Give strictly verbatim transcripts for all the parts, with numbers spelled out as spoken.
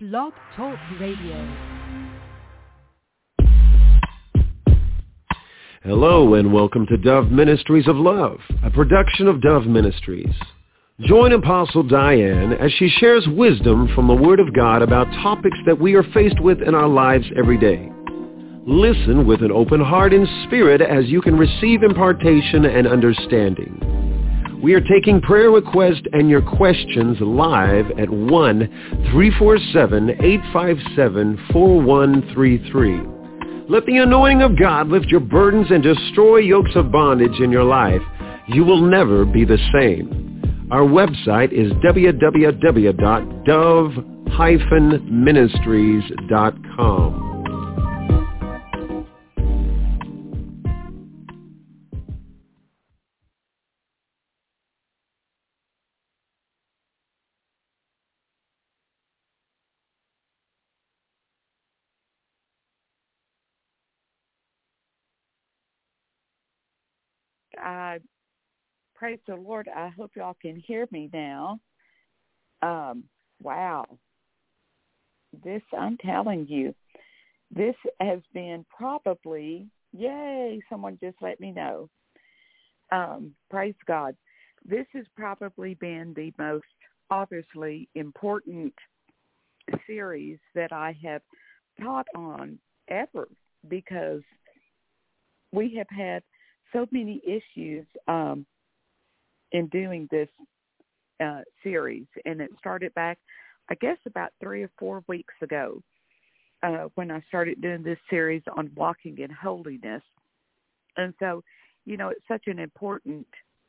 Blog Talk Radio. Hello and welcome to Dove Ministries of Love, a production of Dove Ministries. Join Apostle Diane as she shares wisdom from the Word of God about topics that we are faced with in our lives every day. Listen with an open heart and spirit as you can receive impartation and understanding. We are taking prayer requests and your questions live at one three four seven, eight five seven, four one three three. Let the anointing of God lift your burdens and destroy yokes of bondage in your life. You will never be the same. Our website is w w w dot dove dash ministries dot com. I praise the Lord. I hope y'all can hear me now. Um, wow. This, I'm telling you, this has been probably, yay, someone just let me know. Um, praise God. This has probably been the most obviously important series that I have taught on ever, because we have had so many issues um, in doing this uh, series. And it started back, I guess, about three or four weeks ago uh, when I started doing this series on walking in holiness. And so, you know, it's such an important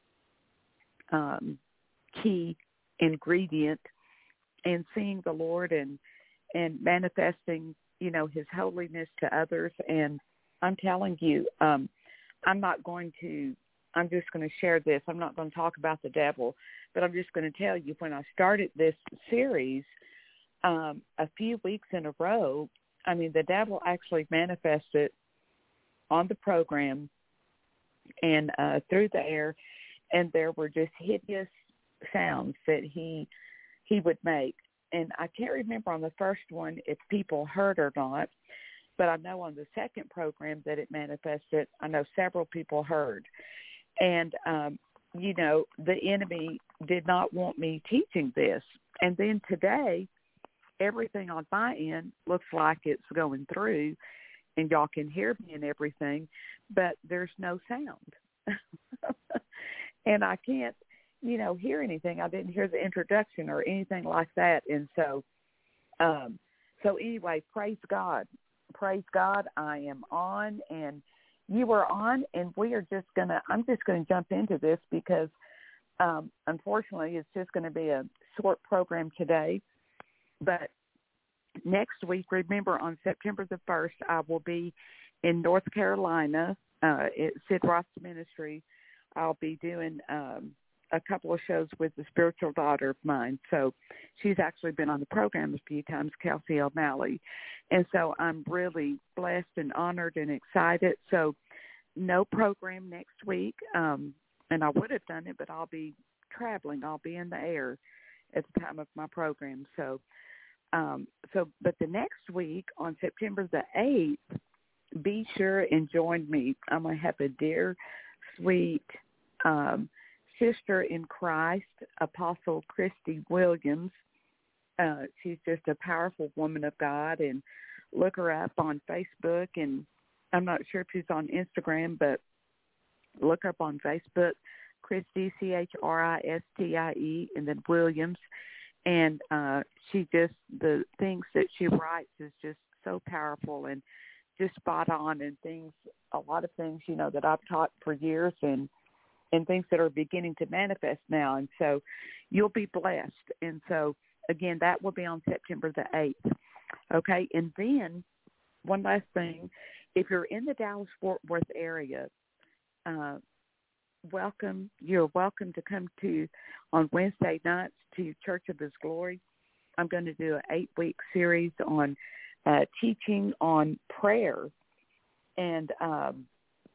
um, key ingredient in seeing the Lord and, and manifesting, you know, his holiness to others. And I'm telling you, um, I'm not going to, I'm just going to share this. I'm not going to talk about the devil, but I'm just going to tell you, when I started this series um, a few weeks in a row, I mean, the devil actually manifested on the program and uh, through the air, and there were just hideous sounds that he he would make. And I can't remember on the first one if people heard or not, but I know on the second program that it manifested, I know several people heard. And, um, you know, the enemy did not want me teaching this. And then today, everything on my end looks like it's going through, and y'all can hear me and everything, but there's no sound. And I can't, you know, hear anything. I didn't hear the introduction or anything like that. And so, um, so anyway, praise God. Praise God, I am on, and you are on, and we are just going to, I'm just going to jump into this because, um, unfortunately, it's just going to be a short program today. But next week, remember, on September the first, I will be in North Carolina uh, at Sid Roth's ministry. I'll be doing um, a couple of shows with the spiritual daughter of mine. So she's actually been on the program a few times, Kelsey O'Malley. And so I'm really blessed and honored and excited. So no program next week. Um, and I would have done it, but I'll be traveling. I'll be in the air at the time of my program. So, um, so, but the next week on September the eighth, be sure and join me. I'm going to have a dear, sweet, um, sister in Christ, Apostle Christy Williams. Uh, she's just a powerful woman of God, and look her up on Facebook, and I'm not sure if she's on Instagram, but look her up on Facebook, Christy, C H R I S T I E, and then Williams. And uh, she just, the things that she writes is just so powerful and just spot on, and things, a lot of things, you know, that I've taught for years, and and things that are beginning to manifest now. And so you'll be blessed. And so, again, that will be on September the eighth. Okay, and then one last thing. If you're in the Dallas-Fort Worth area, uh, welcome. You're welcome to come to, on Wednesday nights, to Church of His Glory. I'm going to do an eight-week series on uh, teaching on prayer. And um,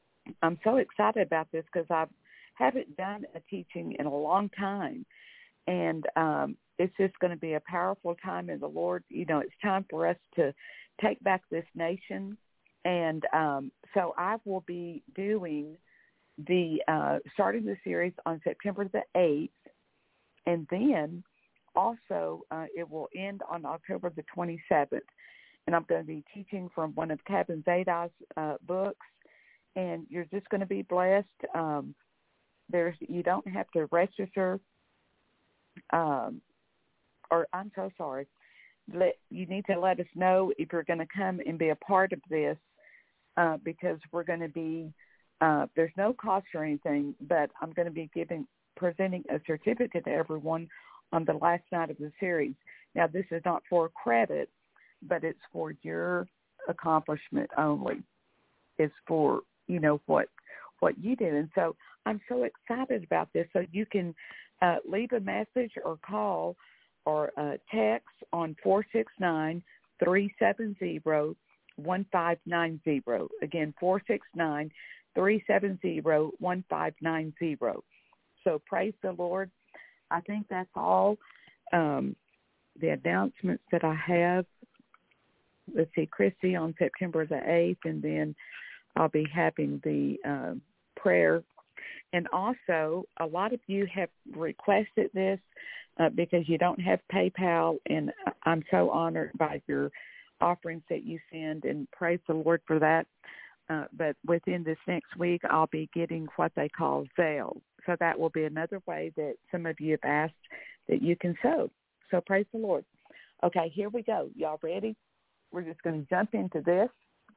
I'm so excited about this because I haven't done a teaching in a long time. And um, it's just going to be a powerful time in the Lord. You know, it's time for us to take back this nation. And um, so I will be doing the, uh, starting the series on September the eighth, and then also uh, it will end on October the twenty-seventh. And I'm going to be teaching from one of Kevin Zadai's uh, books, and you're just going to be blessed. Um, there's you don't have to register, um, or I'm so sorry. Let, you need to let us know if you're going to come and be a part of this, uh, because we're going to be, uh, there's no cost or anything, but I'm going to be giving, presenting a certificate to everyone on the last night of the series. Now, this is not for credit, but it's for your accomplishment only. It's for, you know, what what you do. And so I'm so excited about this. So you can uh, leave a message or call or uh, text on four six nine, three seven zero, one five nine zero. Again, four six nine, three seven zero, one five nine zero. So praise the Lord. I think that's all um, the announcements that I have. Let's see, Christy on September the eighth, and then I'll be having the uh, prayer. And also, a lot of you have requested this uh, because you don't have PayPal, and I'm so honored by your offerings that you send, and praise the Lord for that. Uh, but within this next week, I'll be getting what they call Zelle. So that will be another way that some of you have asked that you can sow. So praise the Lord. Okay, here we go. Y'all ready? We're just going to jump into this.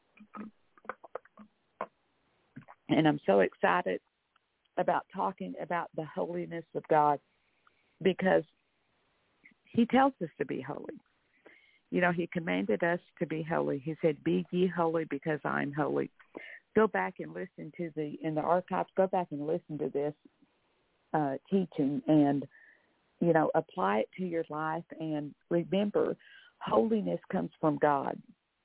And I'm so excited about talking about the holiness of God, because he tells us to be holy. You know, he commanded us to be holy. He said, be ye holy because I'm holy. Go back and listen to the, in the archives, go back and listen to this uh, teaching and, you know, apply it to your life. And remember, holiness comes from God.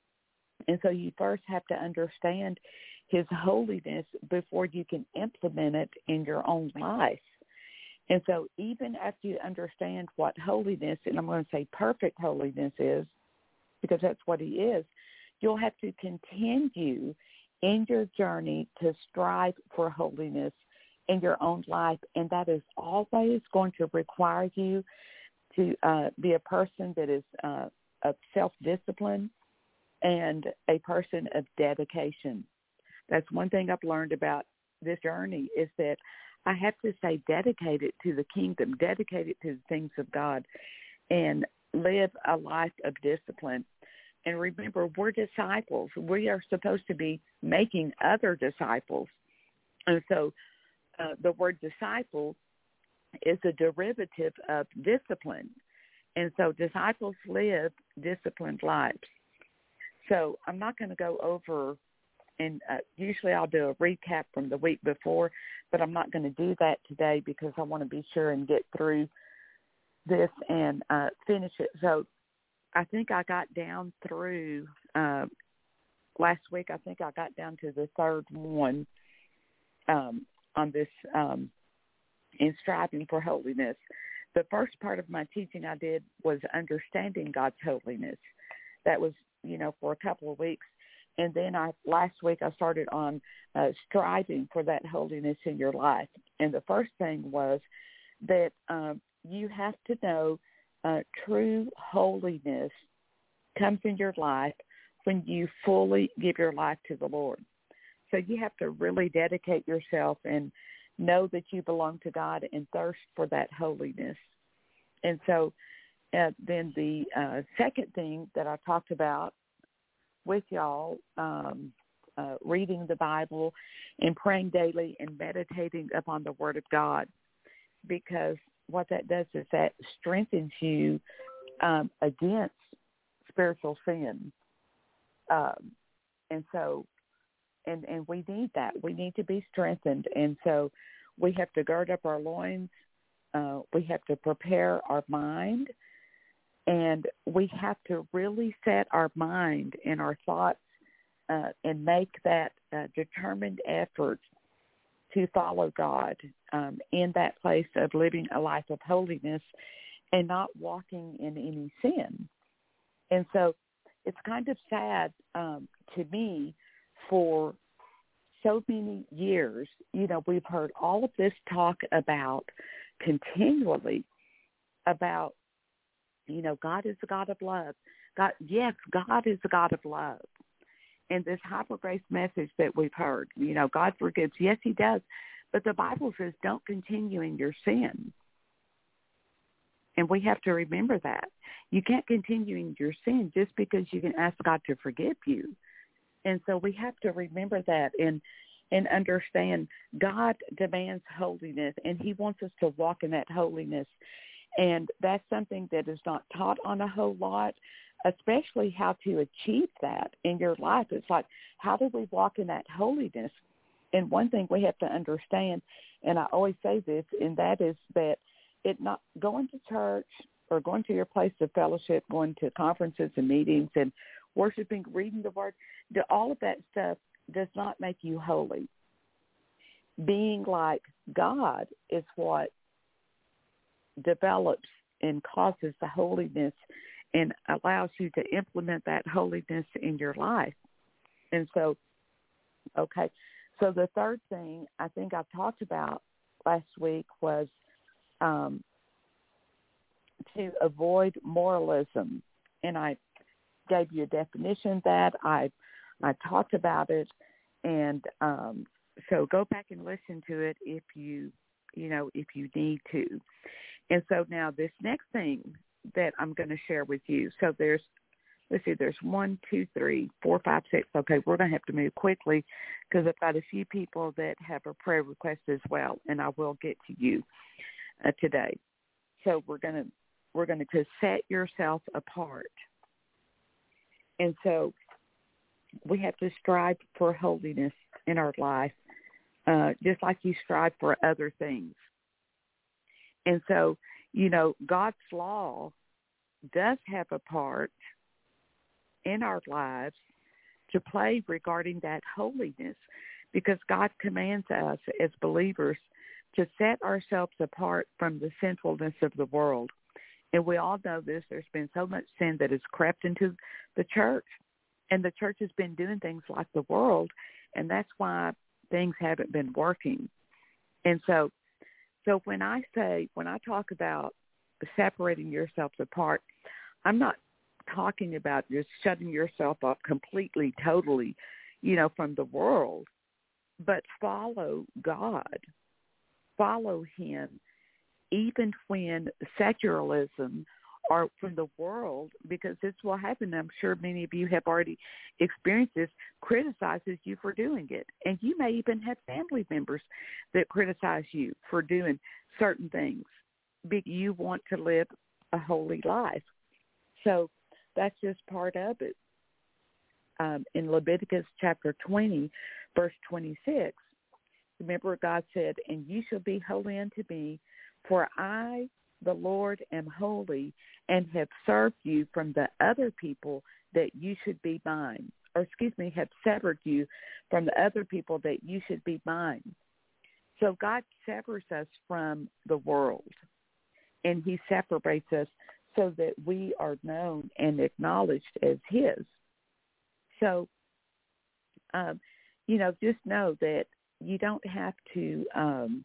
And so you first have to understand his holiness before you can implement it in your own life. And so even after you understand what holiness, and I'm going to say perfect holiness is, because that's what he is, you'll have to continue in your journey to strive for holiness in your own life. And that is always going to require you to uh, be a person that is uh, of self-discipline and a person of dedication. That's one thing I've learned about this journey, is that I have to stay dedicated to the kingdom, dedicated to the things of God, and live a life of discipline. And remember, we're disciples. We are supposed to be making other disciples. And so uh, the word disciple is a derivative of discipline. And so disciples live disciplined lives. So I'm not going to go over, and uh, usually I'll do a recap from the week before, but I'm not going to do that today because I want to be sure and get through this and uh, finish it. So I think I got down through, uh, last week, I think I got down to the third one um, on this um, in striving for holiness. The first part of my teaching I did was understanding God's holiness. That was, you know, for a couple of weeks. And then I last week I started on uh, striving for that holiness in your life. And the first thing was that um, you have to know uh, true holiness comes in your life when you fully give your life to the Lord. So you have to really dedicate yourself and know that you belong to God and thirst for that holiness. And so uh, then the uh, second thing that I talked about with y'all, um, uh, reading the Bible and praying daily and meditating upon the Word of God, because what that does is that strengthens you um, against spiritual sin. Um, and so, and, and we need that. We need to be strengthened. And so we have to gird up our loins. Uh, we have to prepare our mind. And we have to really set our mind and our thoughts uh, and make that uh, determined effort to follow God um, in that place of living a life of holiness. and not walking in any sin. And so it's kind of sad um, to me for so many years, you know, we've heard all of this talk about continually about, you know, God is a God of love. God, yes, God is a God of love. And this hyper grace message that we've heard, you know, God forgives. Yes, he does. But the Bible says don't continue in your sin. And we have to remember that. You can't continue in your sin just because you can ask God to forgive you. And so we have to remember that and and understand God demands holiness, and he wants us to walk in that holiness. And that's something that is not taught on a whole lot, especially how to achieve that in your life. It's like, how do we walk in that holiness? And one thing we have to understand, and I always say this, and that is that it not going to church or going to your place of fellowship, going to conferences and meetings and worshiping, reading the word, all of that stuff does not make you holy. Being like God is what develops and causes the holiness and allows you to implement that holiness in your life. And so, okay, so the third thing I think I talked about last week was um, to avoid moralism. And I gave you a definition of that. I I talked about it, and um, so go back and listen to it if you, you know, if you need to. And so now this next thing that I'm going to share with you, so there's, let's see, there's one, two, three, four, five, six. Okay, we're going to have to move quickly because I've got a few people that have a prayer request as well, and I will get to you uh, today. So we're going to we're going to set yourself apart. And so we have to strive for holiness in our life, uh, just like you strive for other things. And so, you know, God's law does have a part in our lives to play regarding that holiness, because God commands us as believers to set ourselves apart from the sinfulness of the world. And we all know this. There's been so much sin that has crept into the church, and the church has been doing things like the world, and that's why things haven't been working. And so, so when I say, when I talk about separating yourselves apart, I'm not talking about just shutting yourself up completely, totally, you know, from the world, but follow God, follow him, even when secularism or from the world, because this will happen. I'm sure many of you have already experienced this, criticizes you for doing it. And you may even have family members that criticize you for doing certain things because you want to live a holy life. So that's just part of it. Um, in Leviticus chapter twenty, verse twenty-six, remember God said, "And you shall be holy unto me, for I, the Lord, am holy, and have served you from the other people that you should be mine." Or excuse me, have severed you from the other people that you should be mine. So God severs us from the world, and he separates us so that we are known and acknowledged as his. So, um, you know, just know that you don't have to um,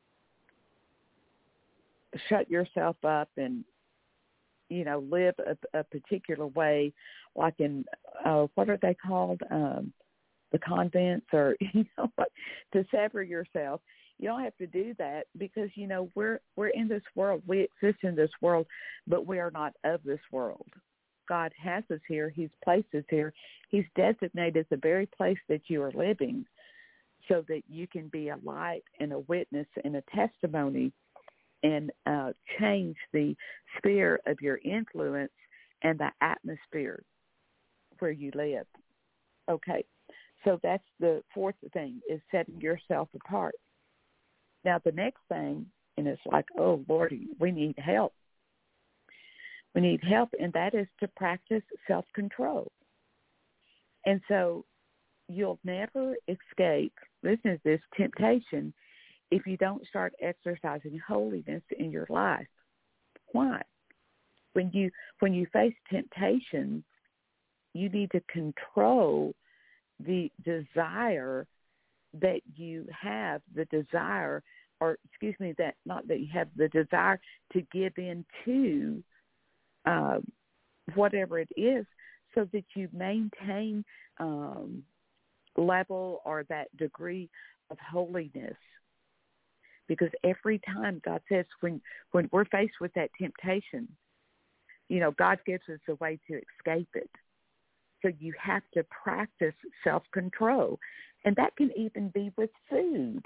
shut yourself up and, you know, live a, a particular way, like in, uh, what are they called, um, the convents, or, you know, to sever yourself. You don't have to do that because, you know, we're we're in this world. We exist in this world, but we are not of this world. God has us here. He's placed us here. He's designated the very place that you are living so that you can be a light and a witness and a testimony and uh, change the sphere of your influence and the atmosphere where you live. Okay, so that's the fourth thing, is setting yourself apart. Now, the next thing, and it's like, oh, Lordy, we need help. We need help, and that is to practice self-control. And so you'll never escape, listen to this, temptation if you don't start exercising holiness in your life. Why? When you when you face temptation, you need to control the desire that you have, the desire, or excuse me, that not that you have the desire to give in to uh, whatever it is, so that you maintain um, level or that degree of holiness. Because every time God says, when when we're faced with that temptation, you know, God gives us a way to escape it. So you have to practice self-control. And that can even be with food.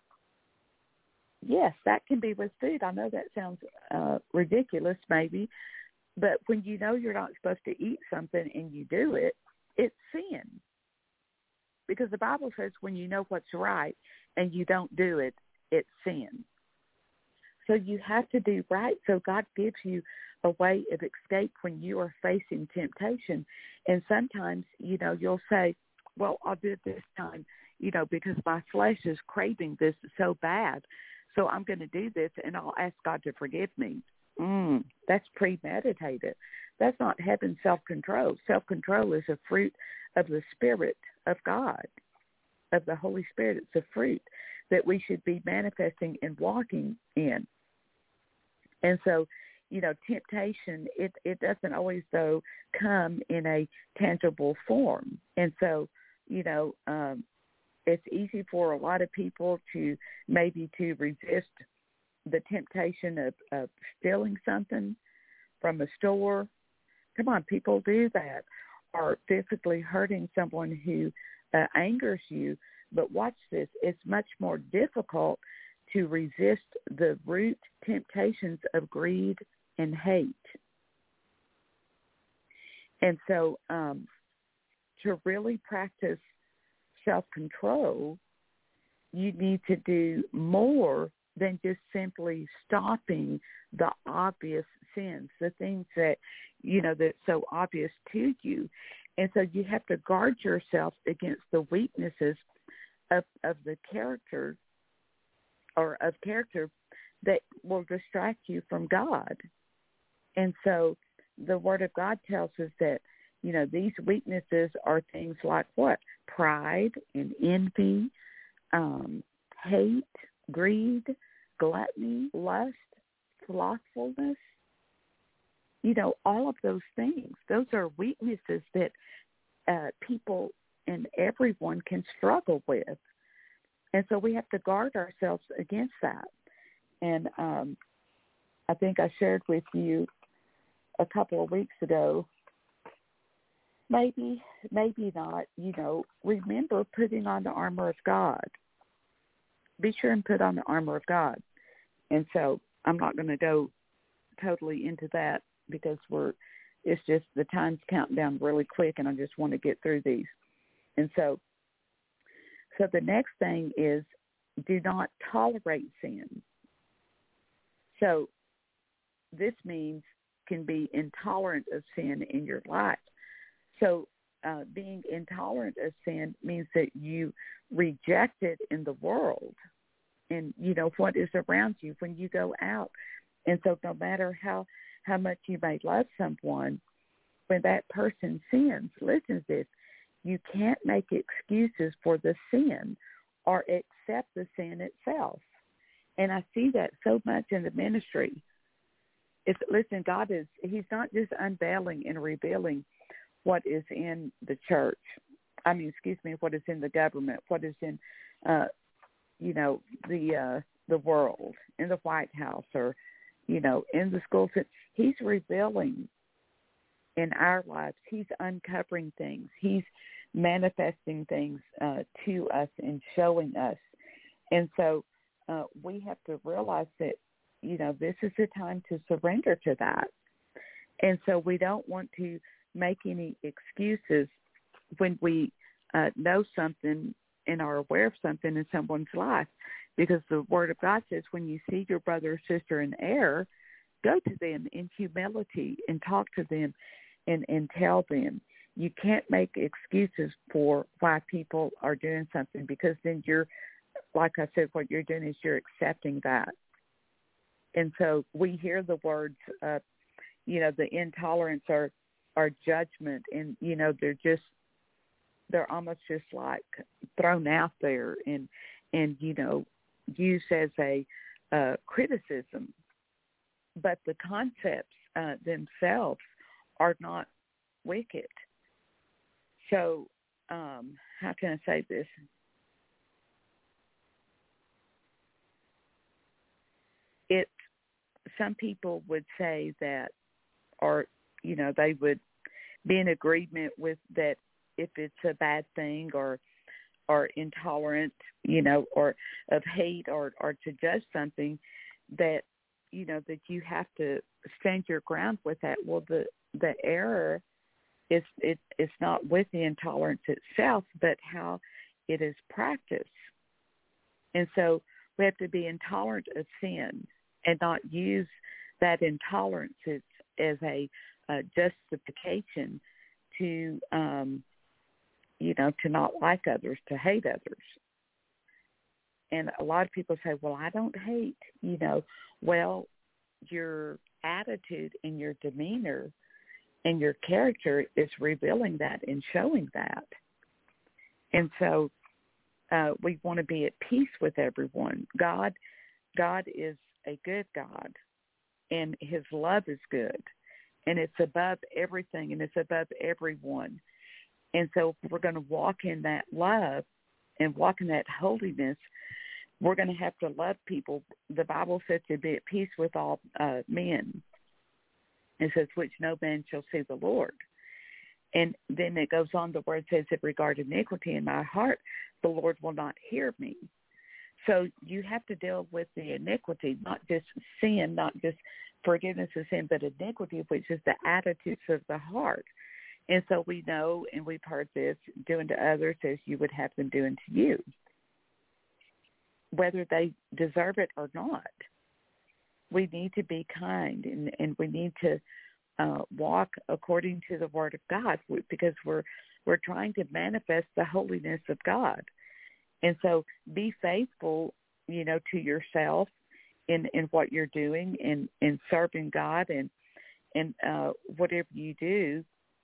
Yes, that can be with food. I know that sounds uh, ridiculous maybe, but when you know you're not supposed to eat something and you do it, it's sin. Because the Bible says when you know what's right and you don't do it, it's sin. So you have to do right. So God gives you a way of escape when you are facing temptation. And sometimes, you know, you'll say, well, I'll do it this time, you know, because my flesh is craving this so bad. So I'm going to do this, and I'll ask God to forgive me. Mm, that's premeditated. That's not having self-control. Self-control is a fruit of the Spirit of God, of the Holy Spirit. It's a fruit that we should be manifesting and walking in. And so, you know, temptation, it, it doesn't always, though, come in a tangible form. And so, you know, um, it's easy for a lot of people to maybe to resist the temptation of, of stealing something from a store. Come on, people do that. Or physically hurting someone who uh, angers you. But watch this. It's much more difficult to resist the root temptations of greed and hate. And so um, to really practice self-control, you need to do more than just simply stopping the obvious sins, the things that, you know, that's so obvious to you. And so you have to guard yourself against the weaknesses of, of the character or of character that will distract you from God. And so the Word of God tells us that, you know, these weaknesses are things like what? Pride and envy, um, hate, greed, gluttony, lust, slothfulness. You know, all of those things, those are weaknesses that uh, people and everyone can struggle with. And so we have to guard ourselves against that. And um, I think I shared with you a couple of weeks ago, maybe, maybe not, you know, remember putting on the armor of God. Be sure and put on the armor of God. And so I'm not going to go totally into that because we're, it's just the time's counting down really quick and I just want to get through these. And so, so the next thing is do not tolerate sin. So this means can be intolerant of sin in your life. So uh, being intolerant of sin means that you reject it in the world and, you know, what is around you when you go out. And so no matter how, how much you may love someone, when that person sins, listen to this, you can't make excuses for the sin or accept the sin itself. And I see that so much in the ministry. It's, listen, God is, he's not just unveiling and revealing what is in the church. I mean, excuse me, what is in the government, what is in, uh, you know, the uh, the world, in the White House or, you know, in the schools. He's revealing in our lives. He's uncovering things. He's manifesting things uh, to us and showing us. And so uh, we have to realize that, you know, this is the time to surrender to that. And so we don't want to make any excuses when we uh, know something and are aware of something in someone's life, because the Word of God says when you see your brother or sister in error, go to them in humility and talk to them and, and tell them. You can't make excuses for why people are doing something, because then you're, like I said, what you're doing is you're accepting that. And so we hear the words, uh, you know, the intolerance are, are judgment, and, you know, they're just, they're almost just like thrown out there and, and, you know, used as a uh, criticism. But the concepts uh, themselves are not wicked. So, um, how can I say this? It, some people would say that, or, you know, they would be in agreement with that if it's a bad thing or or intolerant, you know, or of hate or, or to judge something, that, you know, that you have to stand your ground with that. Well, the, the error is it, it's not with the intolerance itself, but how it is practiced. And so we have to be intolerant of sin and not use that intolerance as, as a, a justification to, um, you know, to not like others, to hate others. And a lot of people say, well, I don't hate, you know. Well, your attitude and your demeanor and your character is revealing that and showing that. And so uh, we want to be at peace with everyone. God, God is a good God, and his love is good, and it's above everything, and it's above everyone. And so if we're going to walk in that love and walk in that holiness, we're going to have to love people. The Bible says to be at peace with all uh, men. It says, which no man shall see the Lord. And then it goes on, the word says, if regard iniquity in my heart, the Lord will not hear me. So you have to deal with the iniquity, not just sin, not just forgiveness of sin, but iniquity, which is the attitudes of the heart. And so we know, and we've heard this, doing to others as you would have them doing to you, whether they deserve it or not. We need to be kind, and, and we need to uh, walk according to the Word of God, because we're we're trying to manifest the holiness of God. And so be faithful, you know, to yourself in, in what you're doing, in, in serving God, and, and uh, whatever you do.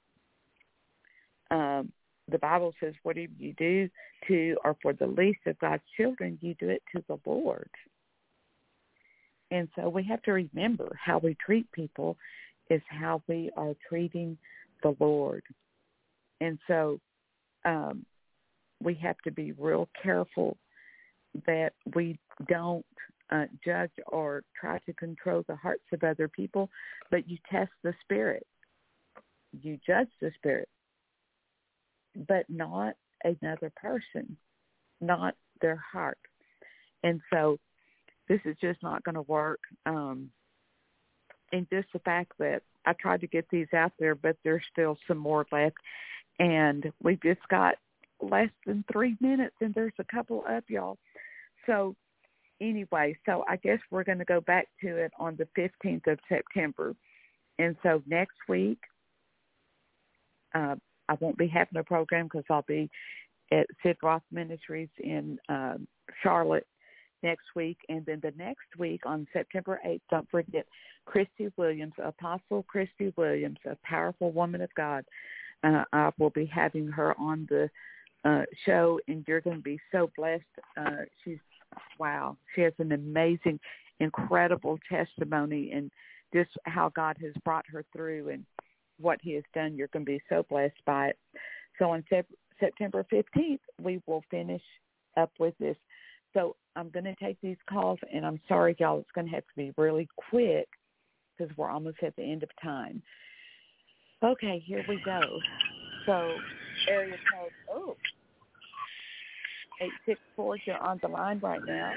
Um, the Bible says, whatever you do to or for the least of God's children, you do it to the Lord. And so we have to remember how we treat people is how we are treating the Lord. And so um, we have to be real careful that we don't uh, judge or try to control the hearts of other people, but you test the spirit. You judge the spirit, but not another person, not their heart. And so this is just not going to work. Um, and just the fact that I tried to get these out there, but there's still some more left. And we've just got less than three minutes, and there's a couple up, y'all. So anyway, so I guess we're going to go back to it on the fifteenth of September. And so next week, uh, I won't be having a program because I'll be at Sid Roth Ministries in uh, Charlotte next week. And then the next week on September eighth, don't forget Christy Williams, Apostle Christy Williams, a powerful woman of God. Uh, I will be having her on the uh, show, and you're going to be so blessed. Uh, she's, wow, she has an amazing, incredible testimony, and just how God has brought her through and what he has done. You're going to be so blessed by it. So on sep- September fifteenth, we will finish up with this. So I'm going to take these calls, and I'm sorry, y'all, it's going to have to be really quick because we're almost at the end of time. Okay, here we go. So area code, oh, eight six four, you're on the line right now.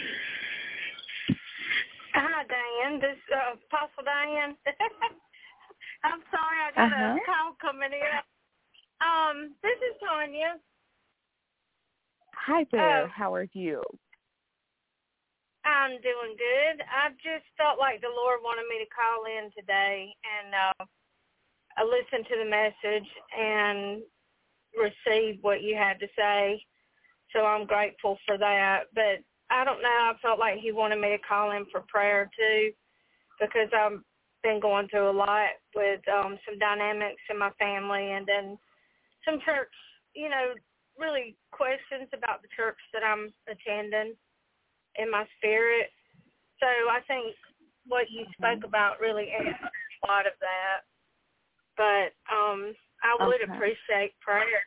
Hi, Diane. This uh, Apostle Diane. I'm sorry, I got uh-huh. a call coming in. Um, this is Tanya. Hi there. Uh, How are you? I'm doing good. I just felt like the Lord wanted me to call in today, and uh, I listened to the message and received what you had to say. So I'm grateful for that. But I don't know. I felt like he wanted me to call in for prayer too, because I'm been going through a lot with um, some dynamics in my family, and then some church, you know, really questions about the church that I'm attending in my spirit. So I think what you spoke about really answers a lot of that. But um, I would okay. appreciate prayer.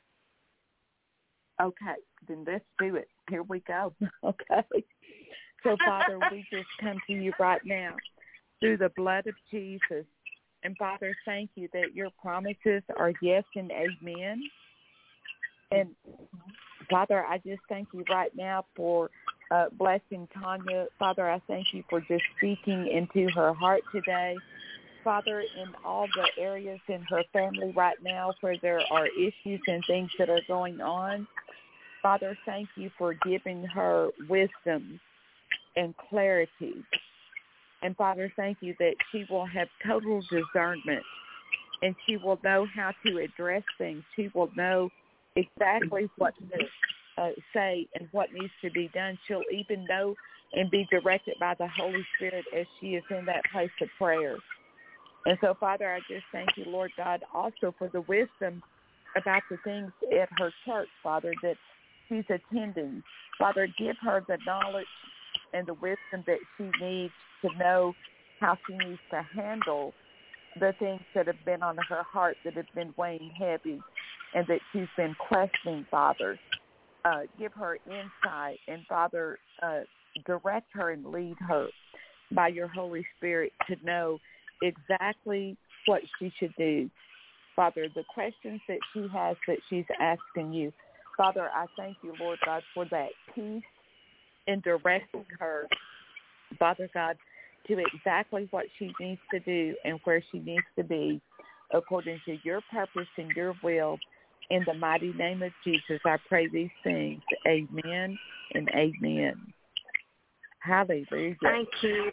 Okay, then let's do it. Here we go. Okay. So, Father, we just come to you right now through the blood of Jesus. And, Father, thank you that your promises are yes and amen. And, Father, I just thank you right now for uh, blessing Tanya. Father, I thank you for just speaking into her heart today. Father, in all the areas in her family right now where there are issues and things that are going on, Father, thank you for giving her wisdom and clarity. And, Father, thank you that she will have total discernment, and she will know how to address things. She will know exactly what to uh, say and what needs to be done. She'll even know and be directed by the Holy Spirit as she is in that place of prayer. And so, Father, I just thank you, Lord God, also for the wisdom about the things at her church, Father, that she's attending. Father, give her the knowledge and the wisdom that she needs to know how she needs to handle the things that have been on her heart that have been weighing heavy and that she's been questioning, Father. Uh, give her insight and, Father, uh, direct her and lead her by your Holy Spirit to know exactly what she should do. Father, the questions that she has that she's asking you, Father, I thank you, Lord God, for that peace in directing her, Father God, to exactly what she needs to do and where she needs to be according to your purpose and your will. In the mighty name of Jesus, I pray these things. Amen and amen. Hallelujah. Thank you.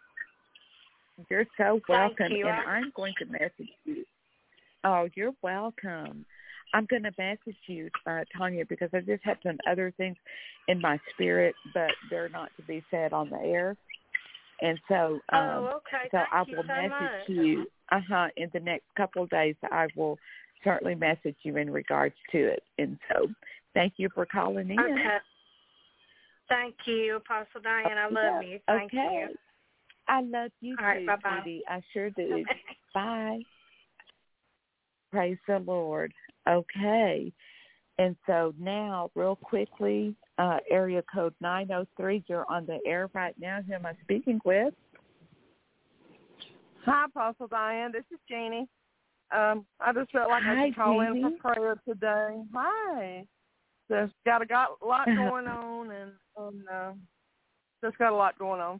You're so welcome, Thank you. and I'm going to message you. Oh, you're welcome. I'm going to message you, uh, Tanya, because I just have some other things in my spirit, but they're not to be said on the air. And so, um, oh, okay. so Thank I you will so message much. you. Uh huh. In the next couple of days, I will certainly message you in regards to it. And so, thank you for calling in. Okay. Thank you, Apostle Diane. I love you. Thank okay. you. I love you All right, too, bye-bye. sweetie. I sure do. Bye. Praise the Lord. Okay. And so now, real quickly, uh, area code nine oh three, you're on the air right now. Who am I speaking with? Hi, Apostle Diane. This is Jeannie. Um, I just felt like Hi, I could call Jeannie. in for prayer today. Hi. Just got a got a lot going on, and, and uh, just got a lot going on.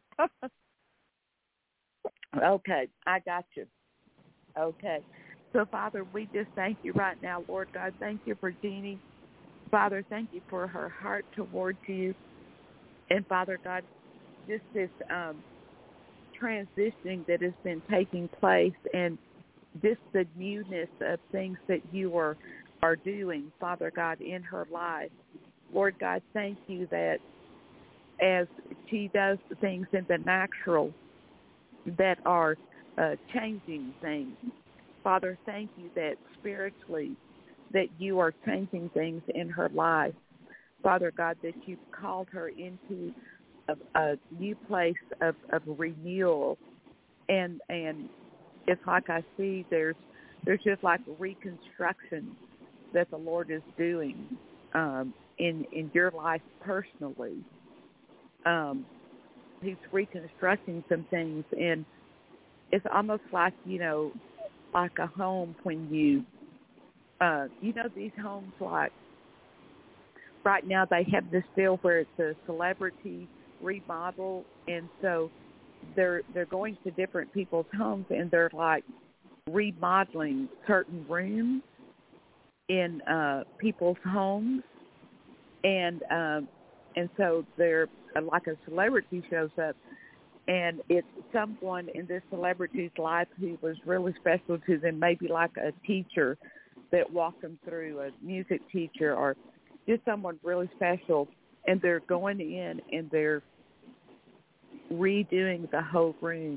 Okay, I got you. Okay. So, Father, we just thank you right now, Lord God. Thank you for Jeannie. Father, thank you for her heart towards you. And, Father God, just this um, transitioning that has been taking place and just the newness of things that you are, are doing, Father God, in her life. Lord God, thank you that as she does things in the natural that are uh, changing things, Father, thank you that spiritually that you are changing things in her life. Father God, that you've called her into a, a new place of, of renewal. And and it's like I see there's there's just like reconstruction that the Lord is doing um, in, in your life personally. Um, he's reconstructing some things, and it's almost like, you know, like a home when you, uh, you know, these homes like right now they have this deal where it's a celebrity remodel, and so they're they're going to different people's homes and they're like remodeling certain rooms in uh, people's homes, and um, and so they're like a celebrity shows up. And it's someone in this celebrity's life who was really special to them, maybe like a teacher that walked them through, a music teacher, or just someone really special. And they're going in and they're redoing the whole room.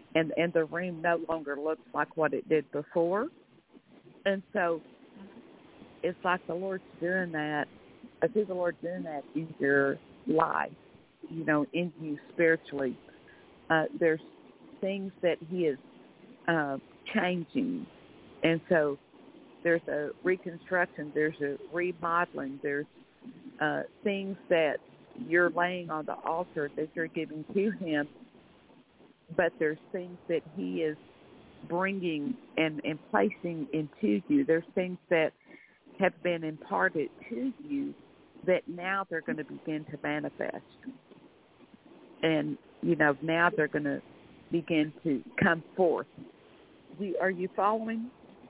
and and the room no longer looks like what it did before. And so it's like the Lord's doing that. I see the Lord doing that in your life, you know, in you spiritually. Uh, there's things that He is uh, changing, and so there's a reconstruction, there's a remodeling, there's uh, things that you're laying on the altar that you're giving to Him, but there's things that He is bringing and, and placing into you. There's things that have been imparted to you that now they're going to begin to manifest. And, you know, now they're going to begin to come forth. Do, are you following?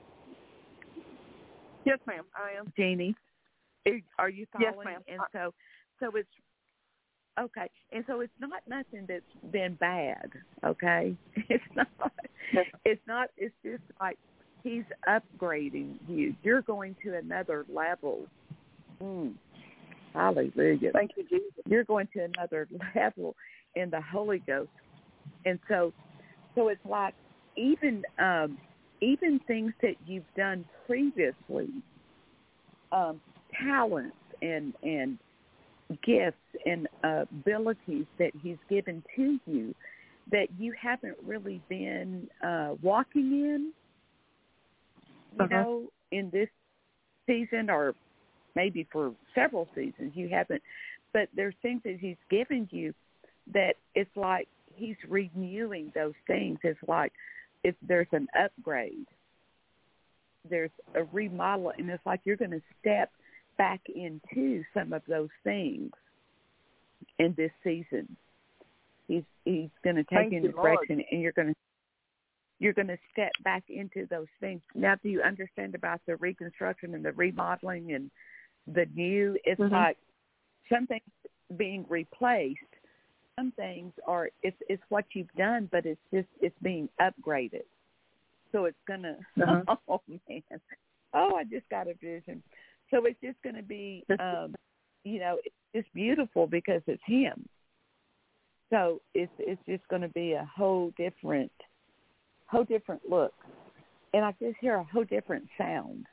Yes, ma'am, I am. Jeannie, are you following? Yes, ma'am. And so, so it's, okay, and so it's not nothing that's been bad, okay? It's not, it's not, it's just like He's upgrading you. You're going to another level. Mm. Hallelujah. Thank you, Jesus. You're going to another level in the Holy Ghost. And so, so it's like even, um, even things that you've done previously, um, talents and, and gifts and uh, abilities that He's given to you that you haven't really been uh, walking in, you uh-huh. know, in this season or maybe for several seasons you haven't, but there's things that He's given you that it's like He's renewing those things. It's like if there's an upgrade, there's a remodel, and it's like you're going to step back into some of those things in this season. He's He's going to take Thank you in you, the direction, Lord. and you're going to you're going to step back into those things. Now, do you understand about the reconstruction and the remodeling and the new? It's mm-hmm. like some things being replaced. Some things are it's it's what you've done, but it's just it's being upgraded. So it's gonna uh-huh. oh man, oh I just got a vision. So it's just gonna be, um, you know, it's just beautiful because it's Him. So it's it's just gonna be a whole different, whole different look, and I just hear a whole different sound.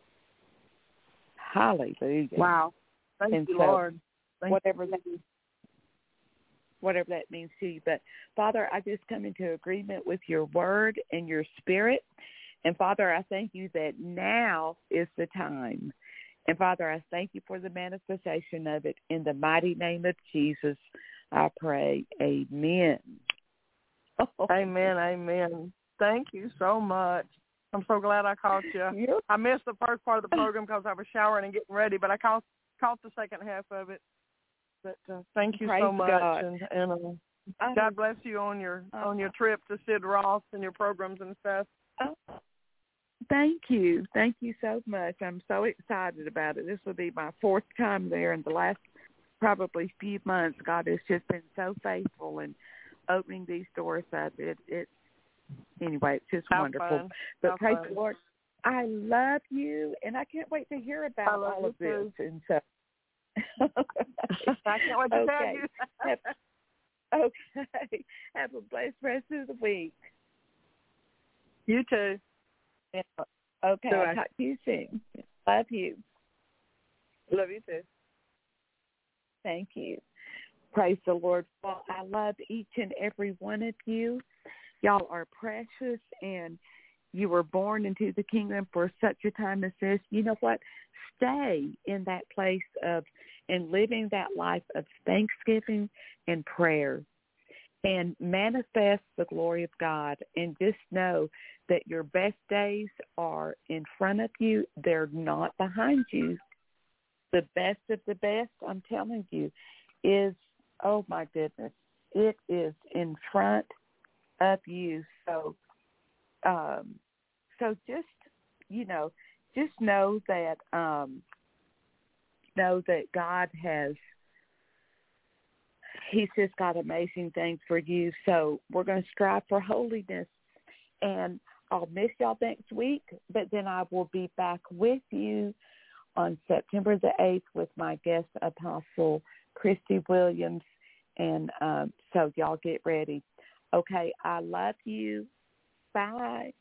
Hallelujah! Wow, thank and you, so Lord. Thank whatever you. that. whatever that means to you. But, Father, I just come into agreement with your word and your spirit. And, Father, I thank you that now is the time. And, Father, I thank you for the manifestation of it. In the mighty name of Jesus, I pray. Amen. Amen, amen. Thank you so much. I'm so glad I caught you. Yep. I missed the first part of the program because I was showering and getting ready, but I caught, caught the second half of it. But uh, thank you Praise so much, God. and, and uh, God bless you on your uh, on your trip to Sid Roth and your programs and stuff. Oh, thank you, thank you so much. I'm so excited about it. This will be my fourth time there, in the last probably few months. God has just been so faithful and opening these doors up. It it anyway, it's just How wonderful. fun. But How praise fun. the Lord. I love you, and I can't wait to hear about all of this. Too. And so. I can't wait to okay. tell you. Have, okay. Have a blessed rest of the week. You too. Yeah. Okay. Bye. I'll talk to you soon. Love you. Love you too. Thank you. Praise the Lord. Well, I love each and every one of you. Y'all are precious, and you were born into the kingdom for such a time as this. You know what? Stay in that place of and living that life of thanksgiving and prayer, and manifest the glory of God. And just know that your best days are in front of you. They're not behind you. The best of the best, I'm telling you, is, oh my goodness, it is in front of you. So, um, so just, you know, just know that, um, know that God has, He's just got amazing things for you. So we're going to strive for holiness. And I'll miss y'all next week, but then I will be back with you on September the eighth with my guest apostle, Christy Williams. And um, so y'all get ready. Okay, I love you. Bye.